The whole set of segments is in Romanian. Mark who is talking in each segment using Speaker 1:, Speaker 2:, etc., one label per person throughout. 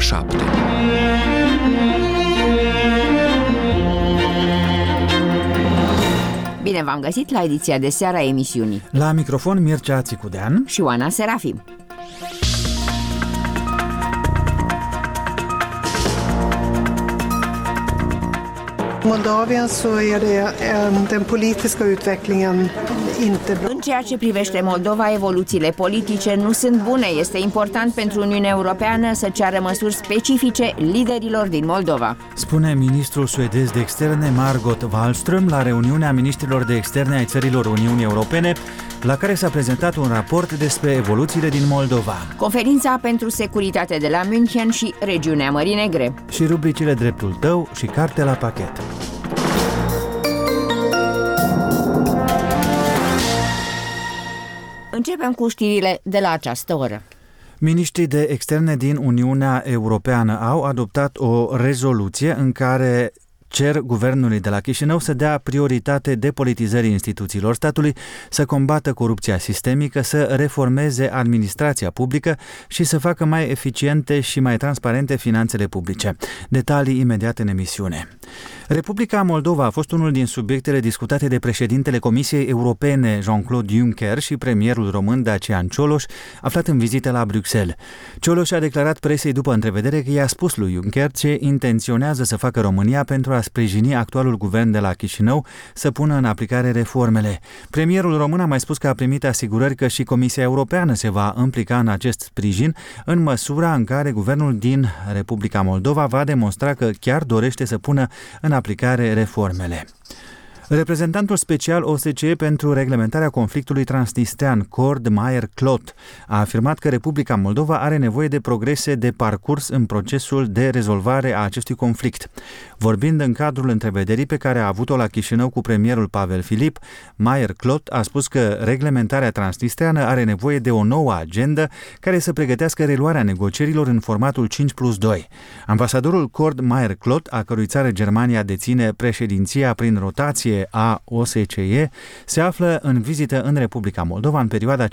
Speaker 1: 7.
Speaker 2: Bine v-am găsit la ediția de seară a emisiunii.
Speaker 3: La microfon Mircea Țicudean
Speaker 2: și Oana Serafim.
Speaker 4: Moldavien så är det den politiska utvecklingen inte bra.
Speaker 2: În ceea ce privește Moldova, evoluțiile politice nu sunt bune. Este important pentru Uniunea Europeană să ceară măsuri specifice liderilor din Moldova,
Speaker 3: spune ministrul suedez de externe Margot Wallström la reuniunea ministrilor de externe ai țărilor Uniunii Europene, la care s-a prezentat un raport despre evoluțiile din Moldova.
Speaker 2: Conferința pentru securitate de la München și regiunea Mării Negre.
Speaker 3: Și rubricile Dreptul tău și Carte la pachet.
Speaker 2: Începem cu știrile de la această oră.
Speaker 3: Miniștrii de externe din Uniunea Europeană au adoptat o rezoluție în care cer guvernului de la Chișinău să dea prioritate depolitizării instituțiilor statului, să combată corupția sistemică, să reformeze administrația publică și să facă mai eficiente și mai transparente finanțele publice. Detalii imediat în emisiune. Republica Moldova a fost unul din subiectele discutate de președintele Comisiei Europene, Jean-Claude Juncker, și premierul român, Dacian Cioloș, aflat în vizită la Bruxelles. Cioloș a declarat presei după întrevedere că i-a spus lui Juncker ce intenționează să facă România pentru a sprijini actualul guvern de la Chișinău să pună în aplicare reformele. Premierul român a mai spus că a primit asigurări că și Comisia Europeană se va implica în acest sprijin, în măsura în care guvernul din Republica Moldova va demonstra că chiar dorește să pună în aplicare reformele. Reprezentantul special OSCE pentru reglementarea conflictului transnistrean, Cord Meyer-Klot, a afirmat că Republica Moldova are nevoie de progrese de parcurs în procesul de rezolvare a acestui conflict. Vorbind în cadrul întrevederii pe care a avut-o la Chișinău cu premierul Pavel Filip, Meyer-Klot a spus că reglementarea transnistreană are nevoie de o nouă agendă care să pregătească reluarea negocierilor în formatul 5+2. Ambasadorul Cord Meyer-Klot, a cărui țară Germania deține președinția prin rotație a OSCE, se află în vizită în Republica Moldova în perioada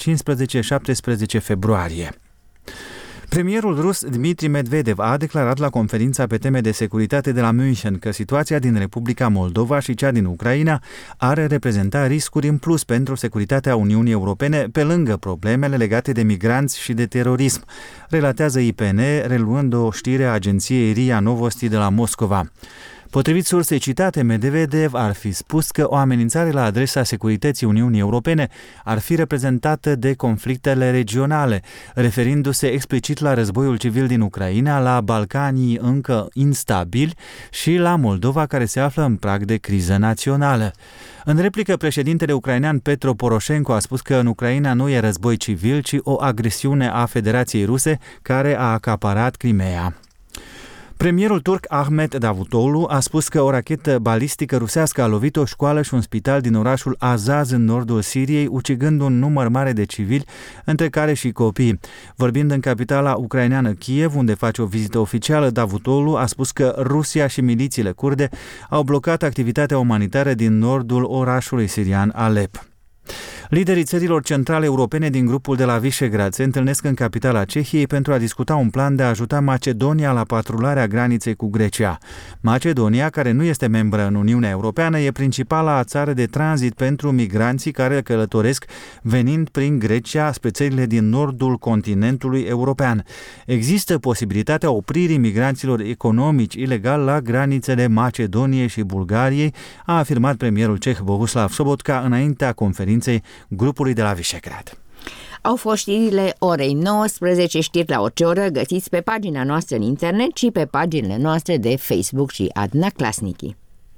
Speaker 3: 15-17 februarie. Premierul rus Dmitri Medvedev a declarat la conferința pe teme de securitate de la München că situația din Republica Moldova și cea din Ucraina ar reprezenta riscuri în plus pentru securitatea Uniunii Europene, pe lângă problemele legate de migranți și de terorism, relatează IPN, reluând o știre a agenției RIA Novosti de la Moscova. Potrivit sursei citate, Medvedev ar fi spus că o amenințare la adresa securității Uniunii Europene ar fi reprezentată de conflictele regionale, referindu-se explicit la războiul civil din Ucraina, la Balcanii încă instabili și la Moldova, care se află în prag de criză națională. În replică, președintele ucrainean Petro Poroșenko a spus că în Ucraina nu e război civil, ci o agresiune a Federației Ruse care a acaparat Crimea. Premierul turc Ahmet Davutoglu a spus că o rachetă balistică rusească a lovit o școală și un spital din orașul Azaz în nordul Siriei, ucigând un număr mare de civili, între care și copii. Vorbind în capitala ucraineană Kiev, unde face o vizită oficială, Davutoglu a spus că Rusia și milițiile kurde au blocat activitatea umanitară din nordul orașului sirian Alep. Liderii țărilor centrale europene din grupul de la Visegrad se întâlnesc în capitala Cehiei pentru a discuta un plan de a ajuta Macedonia la patrularea graniței cu Grecia. Macedonia, care nu este membră în Uniunea Europeană, e principala țară de tranzit pentru migranții care călătoresc venind prin Grecia spre țările din nordul continentului european. Există posibilitatea opririi migranților economici ilegal la granițele Macedoniei și Bulgariei, a afirmat premierul ceh Bohuslav Sobotka înaintea conferinței grupului de la Visegrad.
Speaker 2: Au fost știrile orei 19, știri la orice oră, găsiți pe pagina noastră în internet și pe paginile noastre de Facebook și Adna Klasniki.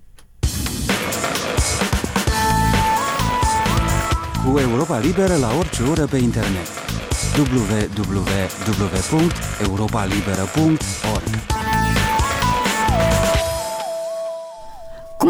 Speaker 1: Cu Europa Liberă la orice oră pe internet. www.europalibera.org.
Speaker 2: Cum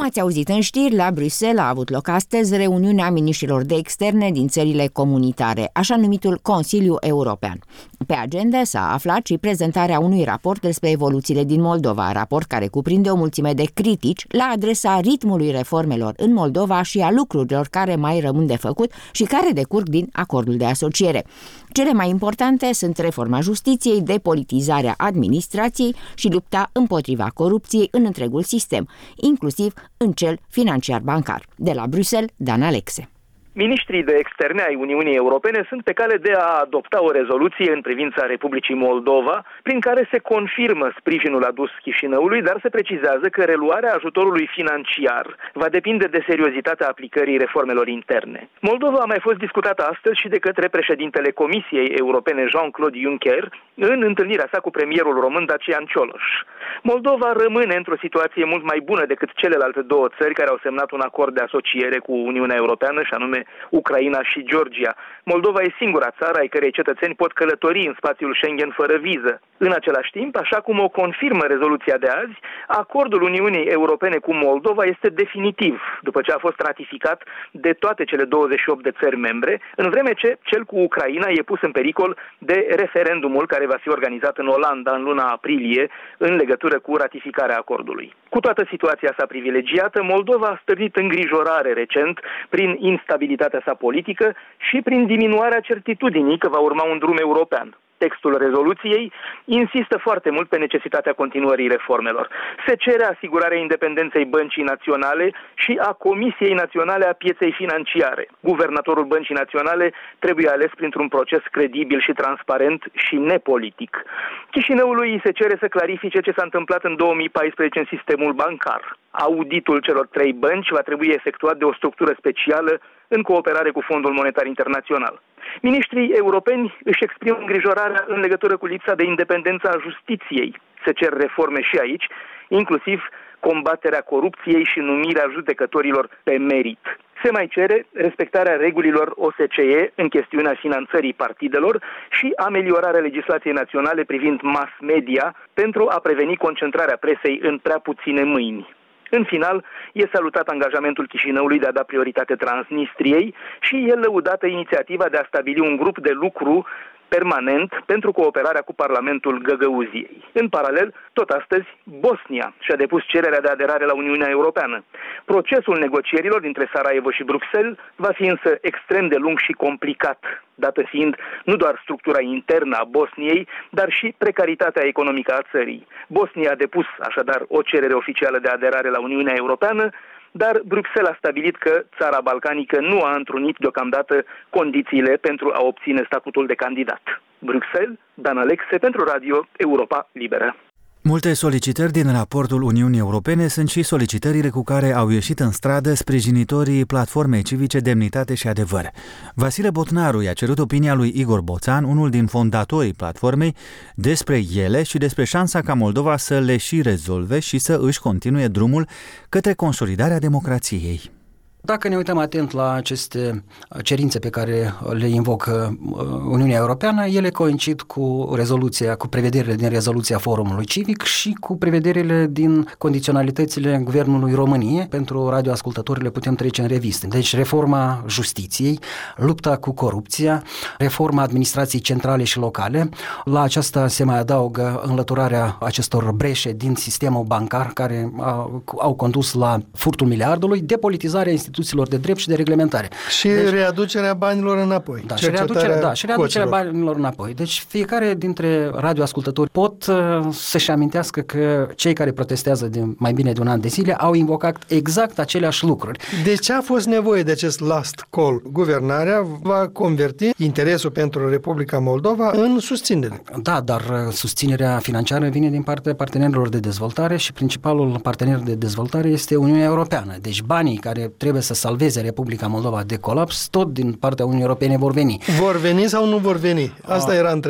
Speaker 2: ați auzit în știri, la Bruxelles a avut loc astăzi reuniunea miniștrilor de externe din țările comunitare, așa numitul Consiliu European. Pe agenda s-a aflat și prezentarea unui raport despre evoluțiile din Moldova, raport care cuprinde o mulțime de critici la adresa ritmului reformelor în Moldova și a lucrurilor care mai rămân de făcut și care decurg din acordul de asociere. Cele mai importante sunt reforma justiției, depolitizarea administrației și lupta împotriva corupției în întregul sistem, inclusiv în cel financiar-bancar. De la Bruxelles, Dan Alexe.
Speaker 5: Miniștrii de externe ai Uniunii Europene sunt pe cale de a adopta o rezoluție în privința Republicii Moldova, prin care se confirmă sprijinul adus Chișinăului, dar se precizează că reluarea ajutorului financiar va depinde de seriozitatea aplicării reformelor interne. Moldova a mai fost discutată astăzi și de către președintele Comisiei Europene Jean-Claude Juncker în întâlnirea sa cu premierul român Dacian Cioloș. Moldova rămâne într-o situație mult mai bună decât celelalte două țări care au semnat un acord de asociere cu Uniunea Europeană, și anume Ucraina și Georgia. Moldova e singura țară ai cărei cetățeni pot călători în spațiul Schengen fără viză. În același timp, așa cum o confirmă rezoluția de azi, acordul Uniunii Europene cu Moldova este definitiv, după ce a fost ratificat de toate cele 28 de țări membre, în vreme ce cel cu Ucraina e pus în pericol de referendumul care va fi organizat în Olanda în luna aprilie în legătură cu ratificarea acordului. Cu toată situația sa privilegiată, Moldova a stârnit îngrijorare recent prin instabilitatea sa politică și prin diminuarea certitudinii că va urma un drum european. Textul rezoluției insistă foarte mult pe necesitatea continuării reformelor. Se cere asigurarea independenței Băncii Naționale și a Comisiei Naționale a Pieței Financiare. Guvernatorul Băncii Naționale trebuie ales printr-un proces credibil și transparent și nepolitic. Chișinăului îi se cere să clarifice ce s-a întâmplat în 2014 în sistemul bancar. Auditul celor 3 bănci va trebui efectuat de o structură specială în cooperare cu Fondul Monetar Internațional. Miniștrii europeni își exprimă îngrijorarea în legătură cu lipsa de independență a justiției. Se cer reforme și aici, inclusiv combaterea corupției și numirea judecătorilor pe merit. Se mai cere respectarea regulilor OSCE în chestiunea finanțării partidelor și ameliorarea legislației naționale privind mass media pentru a preveni concentrarea presei în prea puține mâini. În final, e salutat angajamentul Chișinăului de a da prioritate Transnistriei și e lăudată inițiativa de a stabili un grup de lucru permanent pentru cooperarea cu Parlamentul Găgăuziei. În paralel, tot astăzi, Bosnia și-a depus cererea de aderare la Uniunea Europeană. Procesul negocierilor dintre Sarajevo și Bruxelles va fi însă extrem de lung și complicat, dată fiind nu doar structura internă a Bosniei, dar și precaritatea economică a țării. Bosnia a depus așadar o cerere oficială de aderare la Uniunea Europeană, dar Bruxelles a stabilit că țara balcanică nu a întrunit deocamdată condițiile pentru a obține statutul de candidat. Bruxelles, Dan Alexe pentru Radio Europa Liberă.
Speaker 3: Multe solicitări din raportul Uniunii Europene sunt și solicitările cu care au ieșit în stradă sprijinitorii platformei civice Demnitate și Adevăr. Vasile Botnaru i-a cerut opinia lui Igor Boțan, unul din fondatorii platformei, despre ele și despre șansa ca Moldova să le și rezolve și să își continue drumul către consolidarea democrației.
Speaker 6: Dacă ne uităm atent la aceste cerințe pe care le invocă Uniunea Europeană, ele coincid cu rezoluția, cu prevederile din rezoluția Forumului Civic și cu prevederile din condiționalitățile Guvernului României. Pentru radioascultători le putem trece în revistă. Deci reforma justiției, lupta cu corupția, reforma administrației centrale și locale. La aceasta se mai adaugă înlăturarea acestor breșe din sistemul bancar care au condus la furtul miliardului, depolitizarea instituțiilor de drept și de reglementare.
Speaker 7: Și readucerea banilor înapoi.
Speaker 6: Da, și readucerea banilor înapoi. Deci fiecare dintre radioascultători pot să-și amintească că cei care protestează de mai bine de un an de zile au invocat exact aceleași lucruri.
Speaker 7: De ce a fost nevoie de acest last call? Guvernarea va converti interesul pentru Republica Moldova în susținere.
Speaker 6: Da, dar susținerea financiară vine din partea partenerilor de dezvoltare și principalul partener de dezvoltare este Uniunea Europeană. Deci banii care trebuie să salveze Republica Moldova de colaps, tot din partea Uniunii Europene vor veni.
Speaker 7: Vor veni sau nu vor veni? Asta era întrebarea.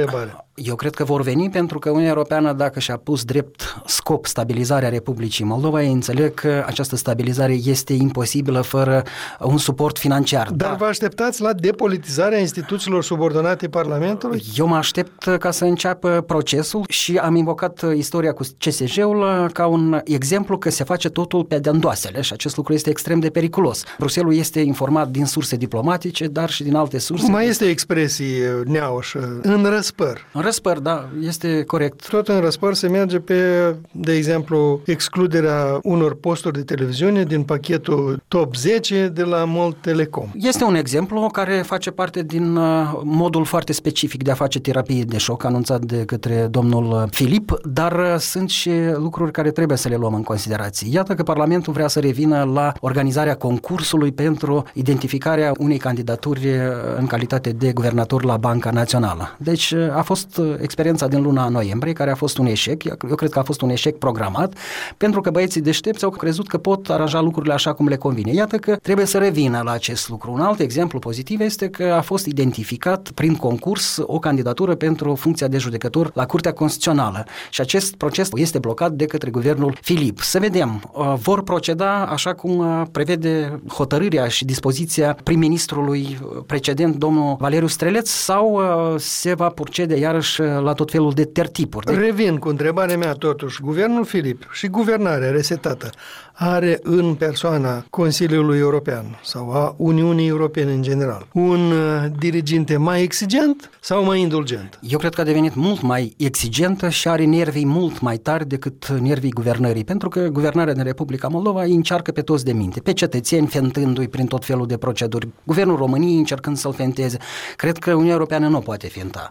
Speaker 6: Eu cred că vor veni pentru că Uniunea Europeană, dacă și-a pus drept scop stabilizarea Republicii Moldova, ei înțeleg că această stabilizare este imposibilă fără un suport financiar.
Speaker 7: Dar vă așteptați la depolitizarea instituțiilor subordonate Parlamentului?
Speaker 6: Eu mă aștept ca să înceapă procesul și am invocat istoria cu CSJ-ul ca un exemplu că se face totul pe de-andoasele și acest lucru este extrem de periculos. Bruxelles este informat din surse diplomatice, dar și din alte surse.
Speaker 7: Mai este expresii neaușă, în răspăr.
Speaker 6: În răspăr, da, este corect.
Speaker 7: Tot în răspăr se merge pe, de exemplu, excluderea unor posturi de televiziune din pachetul top 10 de la Mol Telecom.
Speaker 6: Este un exemplu care face parte din modul foarte specific de a face terapie de șoc anunțat de către domnul Filip, dar sunt și lucruri care trebuie să le luăm în considerație. Iată că Parlamentul vrea să revină la organizarea concursului pentru identificarea unei candidaturi în calitate de guvernator la Banca Națională. Deci a fost experiența din luna noiembrie, care a fost un eșec. Eu cred că a fost un eșec programat, pentru că băieții deștepți au crezut că pot aranja lucrurile așa cum le convine. Iată că trebuie să revină la acest lucru. Un alt exemplu pozitiv este că a fost identificat prin concurs o candidatură pentru funcția de judecător la Curtea Constituțională și acest proces este blocat de către guvernul Filip. Să vedem, vor proceda așa cum prevede hotărârea și dispoziția prim-ministrului precedent, domnul Valeriu Streleț, sau se va procede iarăși la tot felul de tertipuri.
Speaker 7: Revin cu întrebarea mea totuși. Guvernul Filip și guvernarea resetată are în persoana Consiliului European sau a Uniunii Europene în general un diriginte mai exigent sau mai indulgent?
Speaker 6: Eu cred că a devenit mult mai exigentă și are nervii mult mai tari decât nervii guvernării, pentru că guvernarea din Republica Moldova îi încearcă pe toți de minte, pe cetățeni fentându-i prin tot felul de proceduri, guvernul României încercând să-l fenteze. Cred că Uniunea Europeană nu poate fenta.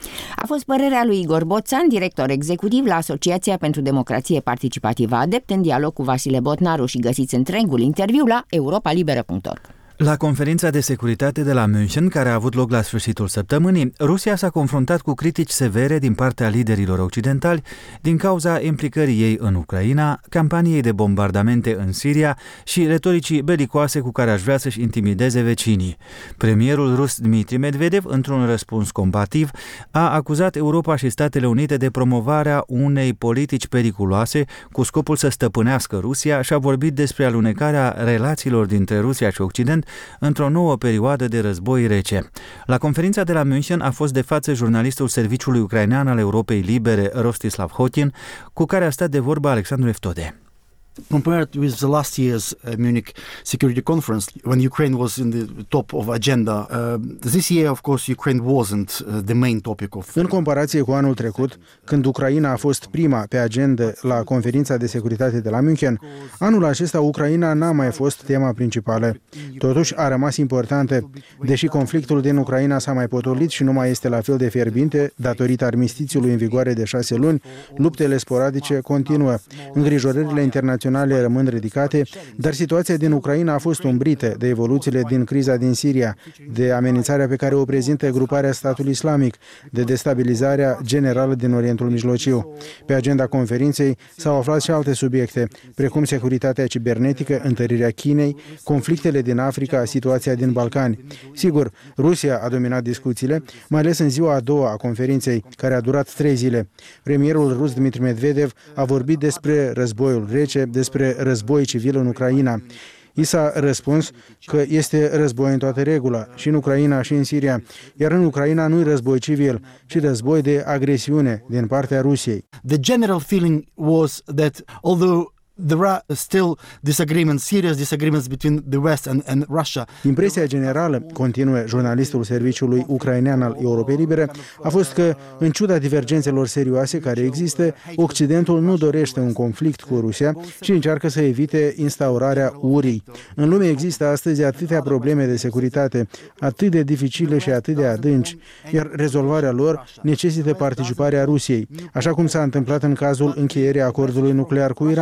Speaker 2: A fost părerea lui Igor Boțan, director executiv la Asociația pentru Democrație Participativă Adept, în dialog cu Vasile Botnaru, și găsiți întregul interviu la europalibera.org.
Speaker 3: La conferința de securitate de la München, care a avut loc la sfârșitul săptămânii, Rusia s-a confruntat cu critici severe din partea liderilor occidentali din cauza implicării ei în Ucraina, campaniei de bombardamente în Siria și retoricii belicoase cu care aș vrea să-și intimideze vecinii. Premierul rus Dmitri Medvedev, într-un răspuns combativ, a acuzat Europa și Statele Unite de promovarea unei politici periculoase cu scopul să stăpânească Rusia și a vorbit despre alunecarea relațiilor dintre Rusia și Occident într-o nouă perioadă de război rece. La conferința de la München a fost de față jurnalistul Serviciului Ucrainean al Europei Libere, Rostislav Hotin, cu care a stat de vorbă Alexandru Eftode.
Speaker 8: Compared with the last year's Munich Security Conference, when Ukraine was in the top of agenda, this year, of course, Ukraine wasn't the main topic of.
Speaker 9: În comparație cu anul trecut, când Ucraina a fost prima pe agenda la conferința de securitate de la München, anul acesta Ucraina n-a mai fost tema principală. Totuși a rămas importantă, deși conflictul din Ucraina s-a mai potolit și nu mai este la fel de fierbinte datorită armistițiului în vigoare de 6 luni, luptele sporadice continuă, îngrijorările internaționale rămân ridicate, dar situația din Ucraina a fost umbrită de evoluțiile din criza din Siria, de amenințarea pe care o prezintă gruparea statului islamic, de destabilizarea generală din Orientul Mijlociu. Pe agenda conferinței s-au aflat și alte subiecte, precum securitatea cibernetică, întărirea Chinei, conflictele din Africa, situația din Balcani. Sigur, Rusia a dominat discuțiile, mai ales în ziua a doua a conferinței, care a durat 3 zile. Premierul rus Dmitri Medvedev a vorbit despre războiul rece, despre război civil în Ucraina. I s-a răspuns că este război în toată regula, și în Ucraina și în Siria, iar în Ucraina nu-i război civil, ci război de agresiune din partea Rusiei.
Speaker 8: The general feeling was that although there are still disagreements, serious disagreements between the West and Russia.
Speaker 9: Impresia generală, continuă jurnalistul Serviciului Ucrainean al Europei Libere, a fost că, în ciuda divergențelor serioase care există, Occidentul nu dorește un conflict cu Rusia și încearcă să evite instaurarea urii. În lume există astăzi atâtea probleme de securitate, atât de dificile și atât de adânci, iar rezolvarea lor necesită participarea Rusiei, așa cum s-a întâmplat în cazul încheierii acordului nuclear cu Iranul, de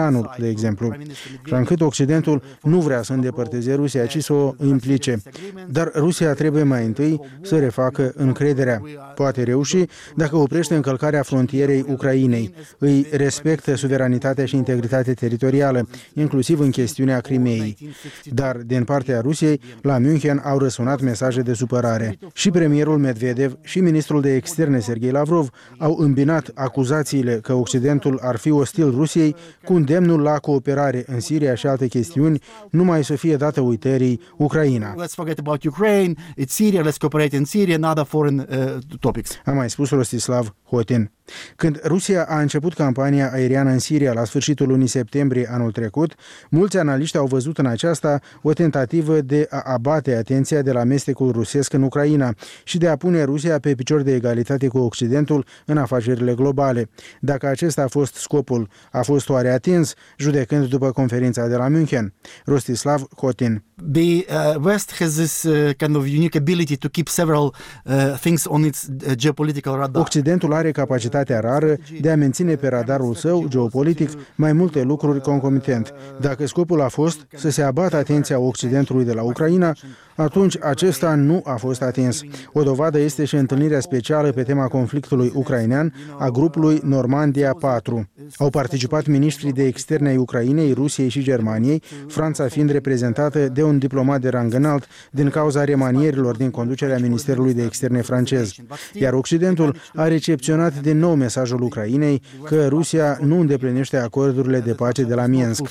Speaker 9: exemplu, așa încât Occidentul nu vrea să îndepărteze Rusia, ci să o implice. Dar Rusia trebuie mai întâi să refacă încrederea. Poate reuși dacă oprește încălcarea frontierei Ucrainei, îi respectă suveranitatea și integritatea teritorială, inclusiv în chestiunea Crimeei. Dar, din partea Rusiei, la München au răsunat mesaje de supărare. Și premierul Medvedev și ministrul de externe Sergei Lavrov au îmbinat acuzațiile că Occidentul ar fi ostil Rusiei cu îndemnul la cooperare în Siria și alte chestiuni, numai să fie dată uitării Ucraina.
Speaker 8: Let's forget about Ukraine, it's Syria, let's cooperate in Syria and other foreign topics.
Speaker 9: A mai spus Rostislav Hotin. Când Rusia a început campania aeriană în Siria la sfârșitul lunii septembrie anul trecut, mulți analiști au văzut în aceasta o tentativă de a abate atenția de la amestecul rusesc în Ucraina și de a pune Rusia pe picior de egalitate cu Occidentul în afacerile globale. Dacă acesta a fost scopul, a fost oare atins, judecând după conferința de la München? Rostislav Hotin.
Speaker 8: The West has this kind of unique ability to keep several things on its geopolitical radar.
Speaker 9: Occidentul are capacitatea rară de a menține pe radarul său geopolitic mai multe lucruri concomitent. Dacă scopul a fost să se abată atenția Occidentului de la Ucraina, atunci acesta nu a fost atins. O dovadă este și întâlnirea specială pe tema conflictului ucrainean a grupului Normandia 4. Au participat miniștrii de externe ai Ucrainei, Rusiei și Germaniei, Franța fiind reprezentată de un diplomat de rang înalt din cauza remanierilor din conducerea Ministerului de Externe francez. Iar Occidentul a recepționat din nou mesajul Ucrainei că Rusia nu îndeplinește acordurile de pace de la Minsk.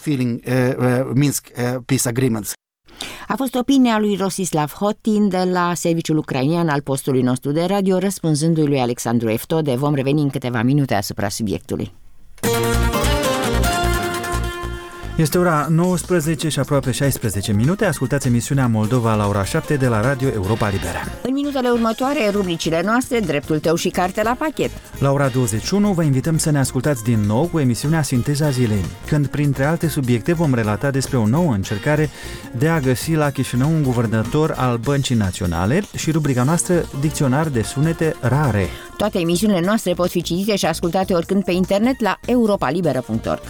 Speaker 2: A fost opinia lui Rostislav Hotin de la serviciul ucrainian al postului nostru de radio, răspunzându-i lui Alexandru Eftode. Vom reveni în câteva minute asupra subiectului.
Speaker 3: Este ora 19 și aproape 16 minute. Ascultați emisiunea Moldova la ora 7 de la Radio Europa Liberă.
Speaker 2: În minutele următoare, rubricile noastre, Dreptul tău și carte la pachet.
Speaker 3: La ora 21 vă invităm să ne ascultați din nou cu emisiunea Sinteza Zilei, când printre alte subiecte vom relata despre o nouă încercare de a găsi la Chișinău un guvernator al Băncii Naționale și rubrica noastră Dicționar de sunete rare.
Speaker 2: Toate emisiunile noastre pot fi citite și ascultate oricând pe internet la europalibera.org.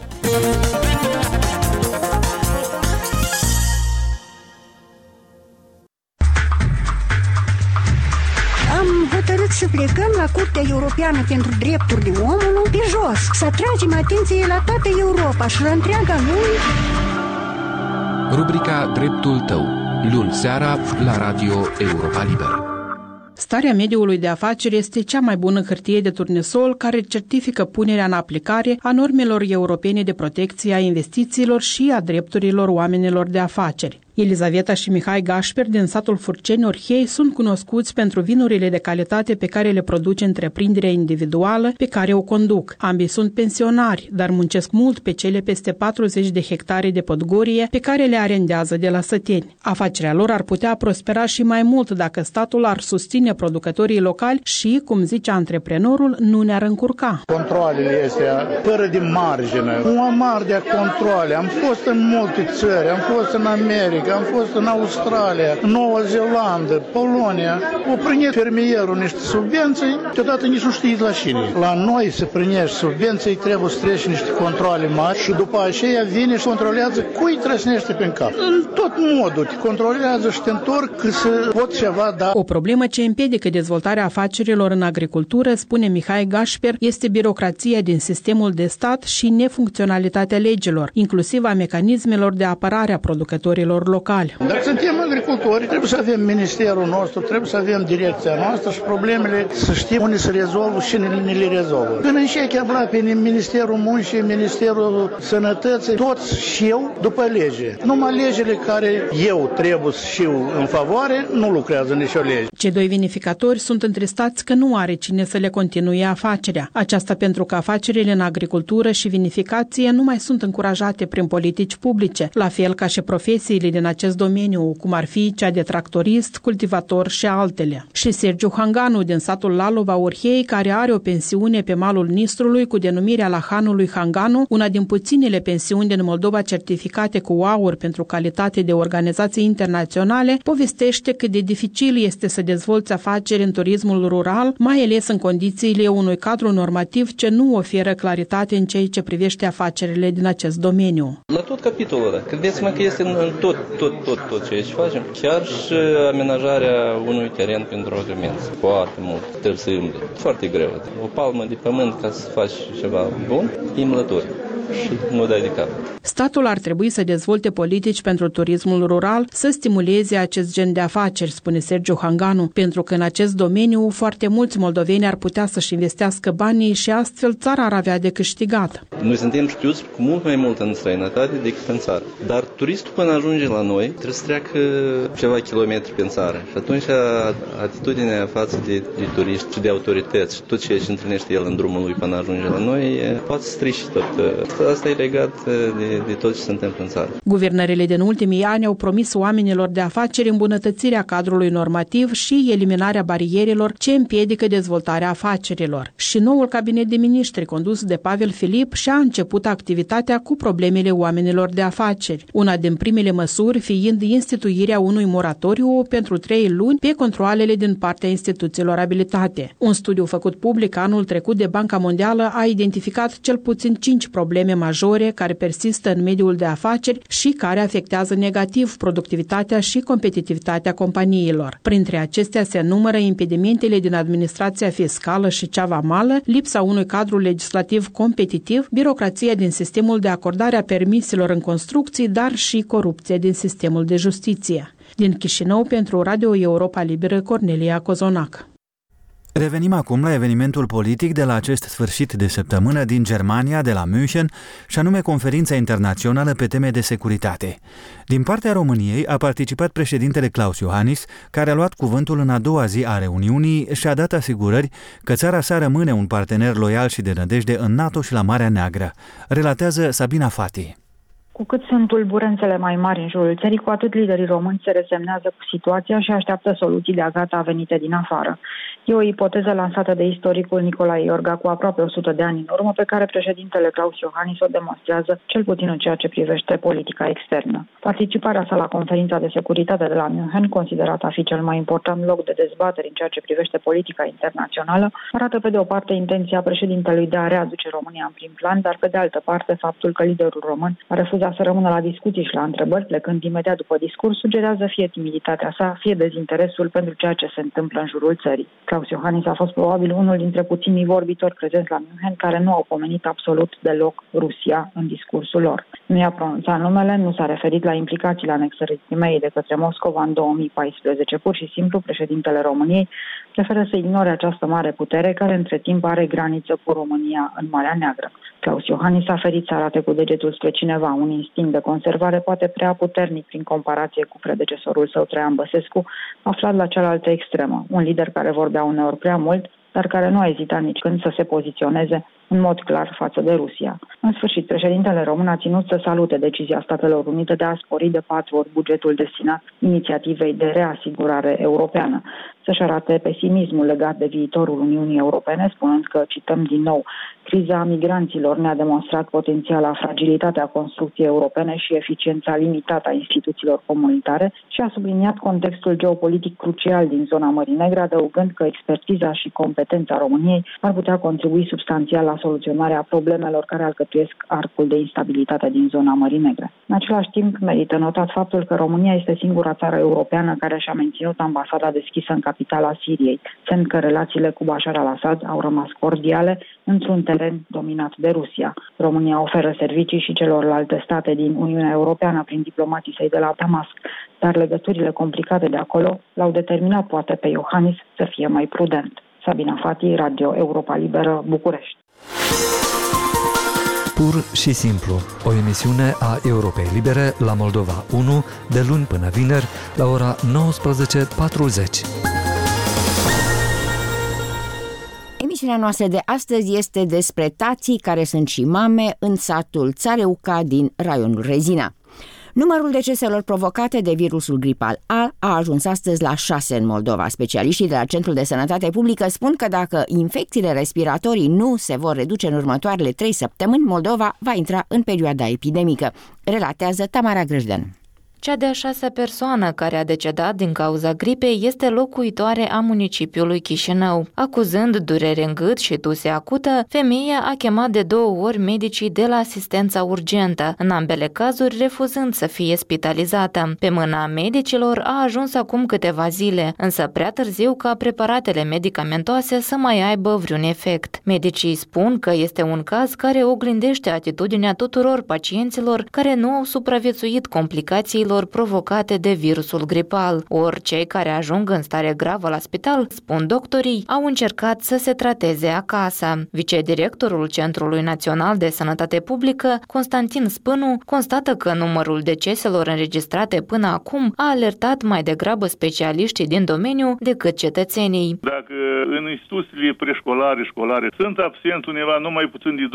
Speaker 10: Să plecăm la Curtea Europeană pentru Drepturile Omului pe jos, să atragem atenție la toată Europa și la întreaga lume.
Speaker 11: Rubrica Dreptul tău, luni seara la Radio Europa Liberă.
Speaker 12: Starea mediului de afaceri este cea mai bună hârtie de turnesol care certifică punerea în aplicare a normelor europene de protecție a investițiilor și a drepturilor oamenilor de afaceri. Elizaveta și Mihai Gașper din satul Furceni Orhei sunt cunoscuți pentru vinurile de calitate pe care le produce întreprinderea individuală pe care o conduc. Ambii sunt pensionari, dar muncesc mult pe cele peste 40 de hectare de podgorie pe care le arendează de la săteni. Afacerea lor ar putea prospera și mai mult dacă statul ar susține producătorii locali și, cum zice antreprenorul, nu ne-ar încurca.
Speaker 13: Controlele astea, fără de margină, un amar de controle. Am fost în multe țări, am fost în America, am fost în Australia, Noua Zeelandă, Polonia. O prinde fermierul niște subvenții, deodată nici nu știi la cine. La noi să primești subvenții, trebuie să treci niște controle mari și după aceea vine și controlează cui trăsnește pe cap. În tot modul te controlează și te întorc că să pot ceva da.
Speaker 12: O problemă ce împiedică dezvoltarea afacerilor în agricultură, spune Mihai Gașper, este birocrația din sistemul de stat și nefuncționalitatea legilor, inclusiv a mecanismelor de apărare a producătorilor locali.
Speaker 13: Dacă suntem agricultori, trebuie să avem ministerul nostru, trebuie să avem direcția noastră și problemele să știm unde se rezolvă și ne le rezolvă. Când înșechi abla pe Ministerul Muncii, Ministerul Sănătății, toți știu după lege. Numai legile care eu trebuie să știu în favoare, nu lucrează nicio lege.
Speaker 12: Cei doi vinificatori sunt întristați că nu are cine să le continue afacerea. Aceasta pentru că afacerile în agricultură și vinificație nu mai sunt încurajate prin politici publice, la fel ca și profesiile din acest domeniu, cum ar fi cea de tractorist, cultivator și altele. Și Sergiu Hanganu din satul Lalova Urhei, care are o pensiune pe malul Nistrului cu denumirea la hanului Hanganu, una din puținele pensiuni din Moldova certificate cu aur pentru calitate de organizații internaționale, povestește cât de dificil este să dezvolți afaceri în turismul rural, mai ales în condițiile unui cadru normativ ce nu oferă claritate în ceea ce privește afacerile din acest domeniu.
Speaker 14: La tot capitolul ăla, credeți-mă că este în tot ceea ce facem, chiar și amenajarea unui teren pentru agrimenți. Foarte mult, trebuie să îmbli. Foarte greu. O palmă de pământ ca să faci ceva bun, e îmblători și nu dai de cap.
Speaker 12: Statul ar trebui să dezvolte politici pentru turismul rural, să stimuleze acest gen de afaceri, spune Sergiu Hanganu, pentru că în acest domeniu foarte mulți moldoveni ar putea să-și investească banii și astfel țara ar avea de câștigat.
Speaker 14: Noi suntem știuți cu mult mai mult în străinătate decât în țară. Dar turistul până ajunge la noi trebuie să treacă ceva kilometri pe țară. Și atunci atitudinea față de turiști și de autorități și tot ceea ce întâlnește el în drumul lui până ajunge la noi poate să strici tot. Asta e legat de tot ce se întâmplă în țară.
Speaker 12: Guvernările din ultimii ani au promis oamenilor de afaceri îmbunătățirea cadrului normativ și eliminarea barierelor ce împiedică dezvoltarea afacerilor. Și noul cabinet de miniștri condus de Pavel Filip și-a început activitatea cu problemele oamenilor de afaceri. Una din primele măsuri fiind instituirea unui moratoriu pentru 3 luni pe controalele din partea instituțiilor abilitate. Un studiu făcut public anul trecut de Banca Mondială a identificat cel puțin 5 probleme majore care persistă în mediul de afaceri și care afectează negativ productivitatea și competitivitatea companiilor. Printre acestea se numără impedimentele din administrația fiscală și cea vamală, lipsa unui cadru legislativ competitiv, birocrația din sistemul de acordare a permiselor în construcții, dar și corupția din sistemul de justiție. Din Chișinău, pentru Radio Europa Liberă, Cornelia Cozonac.
Speaker 3: Revenim acum la evenimentul politic de la acest sfârșit de săptămână din Germania, de la München, și anume conferința internațională pe teme de securitate. Din partea României a participat președintele Klaus Iohannis, care a luat cuvântul în a doua zi a reuniunii și a dat asigurări că țara sa rămâne un partener loial și de nădejde în NATO și la Marea Neagră. Relatează Sabina Fati.
Speaker 15: Cu cât sunt tulburențele mai mari în jurul țării, cu atât liderii români se resemnează cu situația și așteaptă soluții de agata venite din afară. E o ipoteză lansată de istoricul Nicolae Iorga cu aproape 100 de ani în urmă, pe care președintele Klaus Iohannis o demonstrează, cel puțin în ceea ce privește politica externă. Participarea sa la conferința de securitate de la München, considerată a fi cel mai important loc de dezbatere în ceea ce privește politica internațională, arată pe de o parte intenția președintelui de a readuce România în prim plan, dar pe de altă parte faptul că liderul român a refuzat să rămână la discuții și la întrebări, plecând imediat după discurs, sugerează fie timiditatea sa, fie dezinteresul pentru ceea ce se întâmplă în jurul țării. Klaus Iohannis a fost probabil unul dintre puținii vorbitori prezenți la München care nu au pomenit absolut deloc Rusia în discursul lor. Nu i-a pronunțat numele, nu s-a referit la implicațiile anexării Crimeei de către Moscova în 2014. Pur și simplu, președintele României preferă să ignore această mare putere care între timp are graniță cu România în Marea Neagră. Klaus Iohannis a ferit să arate cu degetul spre cineva. Un instinct de conservare poate prea puternic prin comparație cu predecesorul său Traian Băsescu, aflat la cealaltă extremă. Un lider care vorbea uneori prea mult, dar care nu a ezitat nici când să se poziționeze în mod clar față de Rusia. În sfârșit, președintele român a ținut să salute decizia Statelor Unite de a spori de 4 ori bugetul destinat inițiativei de reasigurare europeană, să-și arate pesimismul legat de viitorul Uniunii Europene, spunând că, cităm din nou, criza migranților ne-a demonstrat potențiala fragilitatea construcției europene și eficiența limitată a instituțiilor comunitare și a subliniat contextul geopolitic crucial din zona Mării Negre, adăugând că expertiza și competența României ar putea contribui substanțial la soluționarea problemelor care alcătuiesc arcul de instabilitate din zona Mării Negre. În același timp, merită notat faptul că România este singura țară europeană care și-a menținut ambasada deschisă în capitala Siriei, semn că relațiile cu Bashar al-Assad au rămas cordiale într-un teren dominat de Rusia. România oferă servicii și celorlalte state din Uniunea Europeană prin diplomații săi de la Damasc, dar legăturile complicate de acolo l-au determinat poate pe Iohannis să fie mai prudent. Sabina Fati, Radio Europa Liberă, București.
Speaker 16: Pur și simplu, o emisiune a Europei Libere la Moldova 1, de luni până vineri, la ora 19:40.
Speaker 2: Emisiunea noastră de astăzi este despre tații care sunt și mame în satul Țareuca din raionul Rezina. Numărul deceselor provocate de virusul gripal A a ajuns astăzi la 6 în Moldova. Specialiștii de la Centrul de Sănătate Publică spun că dacă infecțiile respiratorii nu se vor reduce în următoarele 3 săptămâni, Moldova va intra în perioada epidemică, relatează Tamara Grăjdean.
Speaker 17: Cea de-a 6-a persoană care a decedat din cauza gripei este locuitoare a municipiului Chișinău. Acuzând durere în gât și tuse acută, femeia a chemat de 2 ori medicii de la asistența urgentă, în ambele cazuri refuzând să fie spitalizată. Pe mâna medicilor a ajuns acum câteva zile, însă prea târziu ca preparatele medicamentoase să mai aibă vreun efect. Medicii spun că este un caz care oglindește atitudinea tuturor pacienților care nu au supraviețuit complicațiilor provocate de virusul gripal. Ori cei care ajung în stare gravă la spital, spun doctorii, au încercat să se trateze acasă. Vicedirectorul Centrului Național de Sănătate Publică, Constantin Spânu, constată că numărul deceselor înregistrate până acum a alertat mai degrabă specialiștii din domeniu decât cetățenii.
Speaker 18: Dacă în instituțiile preșcolare, școlare sunt absent undeva numai puțin de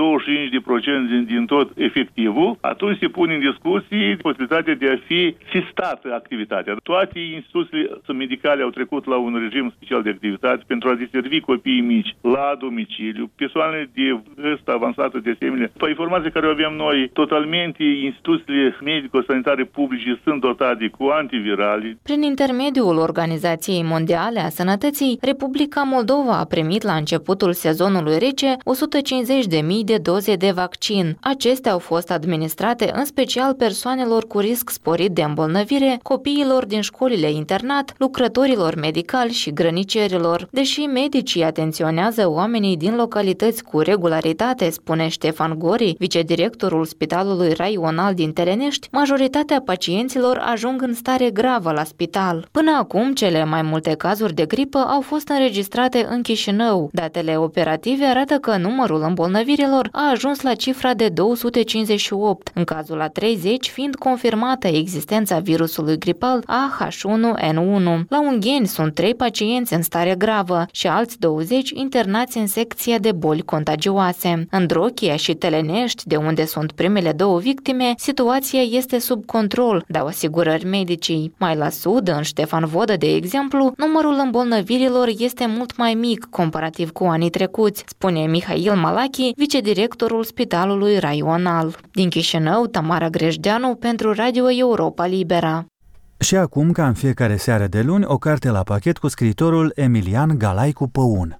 Speaker 18: 25% din tot efectivul, atunci se pune în discuții posibilitatea de a fi sistată activitatea. Toate instituțiile medicale au trecut la un regim special de activitate pentru a deservi copiii mici la domiciliu, persoanele de vârstă avansată de asemenea. Pe informația care o avem noi, totalmente instituțiile medico-sanitare publice sunt dotate cu antivirali.
Speaker 17: Prin intermediul Organizației Mondiale a Sănătății, Republica Moldova a primit la începutul sezonului rece 150.000 de doze de vaccin. Acestea au fost administrate în special persoanelor cu risc sporit de îmbolnăvire, copiilor din școlile internat, lucrătorilor medicali și grănicerilor. Deși medicii atenționează oamenii din localități cu regularitate, spune Ștefan Gori, vicedirectorul Spitalului Raional din Telenești, majoritatea pacienților ajung în stare gravă la spital. Până acum, cele mai multe cazuri de gripă au fost înregistrate în Chișinău. Datele operative arată că numărul îmbolnăvirilor a ajuns la cifra de 258, în cazul a 30 fiind confirmată existența virusului gripal AH1N1. La Ungheni sunt 3 pacienți în stare gravă și alți 20 internați în secția de boli contagioase. În Drochia și Telenești, de unde sunt primele 2 victime, situația este sub control, dau asigurări medicii. Mai la sud, în Ștefan Vodă, de exemplu, numărul îmbolnăvirilor este mult mai mic comparativ cu anii trecuți, spune Mihail Malachi, vicedirectorul Spitalului Raional. Din Chișinău, Tamara Grăjdeanu pentru Radio Europa Liberă.
Speaker 3: Și acum, ca în fiecare seară de luni, o carte la pachet cu scriitorul Emilian Galaicu Păun.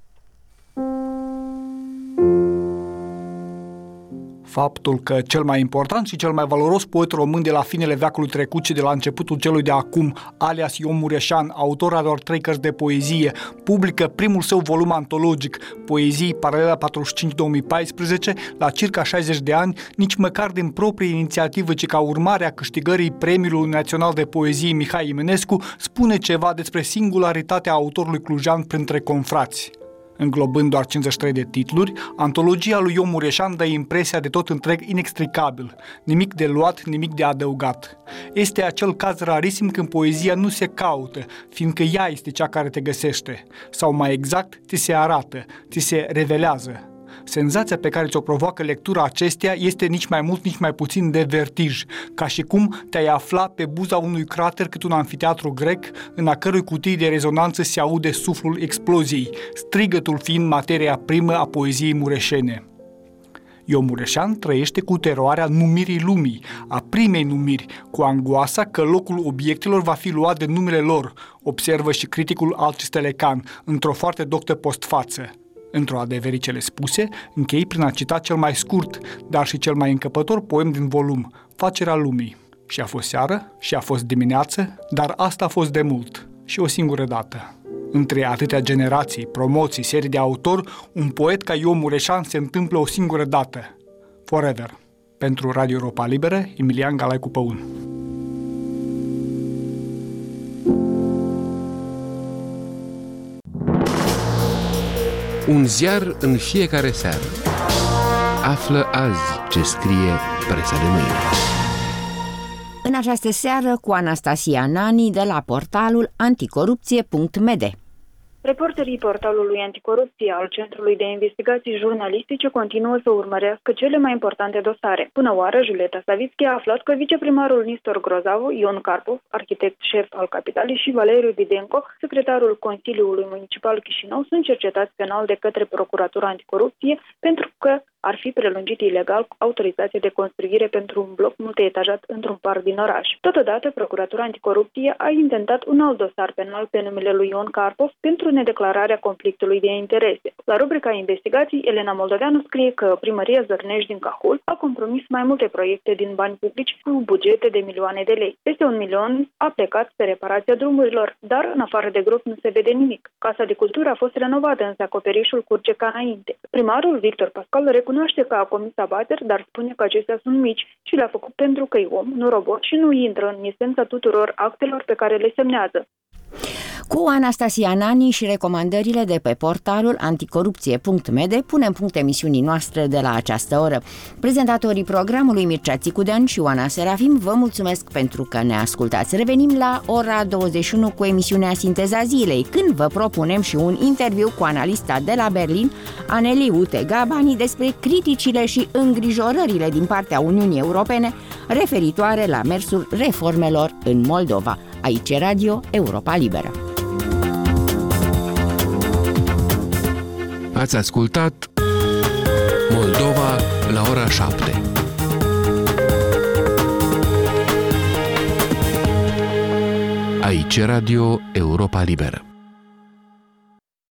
Speaker 19: Faptul că cel mai important și cel mai valoros poet român de la finele veacului trecut și de la începutul celui de acum, alias Ion Mureșan, autor a doar 3 cărți de poezie, publică primul său volum antologic, Poezii Paralela 45-2014, la circa 60 de ani, nici măcar din proprie inițiativă, ci ca urmare a câștigării Premiului Național de Poezie Mihai Eminescu, spune ceva despre singularitatea autorului clujean printre confrați. Înglobând doar 53 de titluri, antologia lui Ion Mureșan dă impresia de tot întreg inextricabil, nimic de luat, nimic de adăugat. Este acel caz rarisim când poezia nu se caută, fiindcă ea este cea care te găsește, sau mai exact, ți se arată, ți se revelează. Senzația pe care ți-o provoacă lectura acesteia este nici mai mult, nici mai puțin de vertij, ca și cum te-ai afla pe buza unui crater cât un amfiteatru grec, în a cărui cutii de rezonanță se aude suflul exploziei, strigătul fiind materia primă a poeziei mureșene. Ion Mureșan trăiește cu teroarea numirii lumii, a primei numiri, cu angoasa că locul obiectelor va fi luat de numele lor, observă și criticul Alcis Telecan, într-o foarte doctă postfață. Într-o adeveri cele spuse, închei prin a cita cel mai scurt, dar și cel mai încăpător poem din volum, Facerea lumii. Și a fost seară, și a fost dimineață, dar asta a fost de mult și o singură dată. Între atâtea generații, promoții, serii de autor, un poet ca Ion Mureșan se întâmplă o singură dată. Forever. Pentru Radio Europa Liberă, Emilian Galaicu Păun.
Speaker 11: Un ziar în fiecare seară. Află azi ce scrie presa de mâine.
Speaker 2: În această seară cu Anastasia Nani de la portalul anticorupție.md.
Speaker 15: Reporterii portalului anticorupție al Centrului de Investigații Jurnalistice continuă să urmărească cele mai importante dosare. Până oară, Julieta Savitski a aflat că viceprimarul Nistor Grozavu, Ion Karpov, arhitect șef al Capitalei, și Valeriu Didenco, secretarul Consiliului Municipal Chișinău, sunt cercetați penal de către Procuratura Anticorupție pentru că ar fi prelungit ilegal autorizația de construire pentru un bloc multietajar într-un parc din oraș. Totodată, Procuratura Anticorupție a intentat un alt dosar penal pe numele lui Ion Karpov pentru nedeclararea conflictului de interese. La rubrica investigații, Elena Moldoveanu scrie că primăria Zărnești din Cahul a compromis mai multe proiecte din bani publici cu bugete de milioane de lei. Peste 1 milion a plecat pe reparația drumurilor, dar în afară de grup nu se vede nimic. Casa de cultură a fost renovată, însă acoperișul curge ca înainte. Primarul Victor Pascal recunoaște că a comis abateri, dar spune că acestea sunt mici și le-a făcut pentru că e om, nu robot, și nu intră în esența tuturor actelor pe care le semnează.
Speaker 2: Cu Anastasia Nani și recomandările de pe portalul anticorupție.md punem punct emisiunii noastre de la această oră. Prezentatorii programului Mircea Țicudean și Oana Serafim vă mulțumesc pentru că ne ascultați. Revenim la ora 21 cu emisiunea Sinteza Zilei, când vă propunem și un interviu cu analista de la Berlin, Aneli Ute-Gabani, despre criticile și îngrijorările din partea Uniunii Europene referitoare la mersul reformelor în Moldova. Aici Radio Europa Liberă.
Speaker 11: Ați ascultat Moldova la ora 7. Aici Radio Europa Liberă.